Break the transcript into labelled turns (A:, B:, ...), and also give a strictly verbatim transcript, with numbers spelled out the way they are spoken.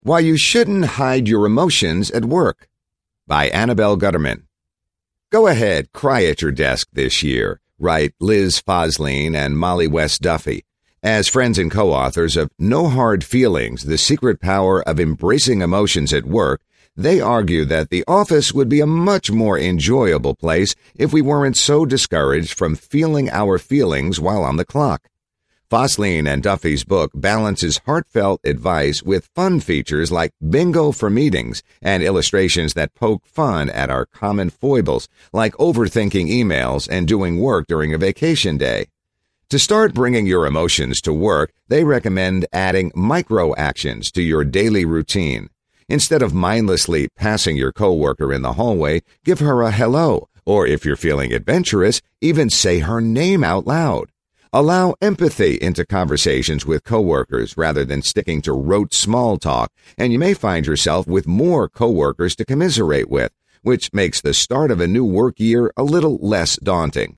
A: Why You Shouldn't Hide Your Emotions at Work by Annabelle Gutterman. Go ahead, cry at your desk this year, write Liz Fosline and Molly West Duffy. As friends and co-authors of No Hard Feelings, The Secret Power of Embracing Emotions at Work, they argue that the office would be a much more enjoyable place if we weren't so discouraged from feeling our feelings while on the clock. Fosline and Duffy's book balances heartfelt advice with fun features like bingo for meetings and illustrations that poke fun at our common foibles, like overthinking emails and doing work during a vacation day. To start bringing your emotions to work, they recommend adding micro actions to your daily routine. Instead of mindlessly passing your coworker in the hallway, give her a hello, or if you're feeling adventurous, even say her name out loud. Allow empathy into conversations with coworkers rather than sticking to rote small talk, and you may find yourself with more coworkers to commiserate with, which makes the start of a new work year a little less daunting.